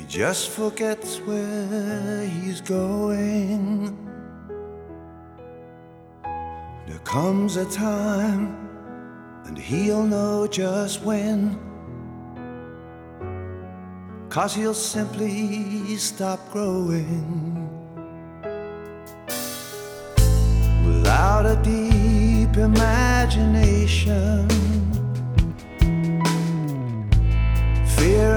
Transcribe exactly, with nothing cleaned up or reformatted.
He just forgets where he's going. There comes a time, and he'll know just when, 'cause he'll simply stop growing. Without a deep imagination, fear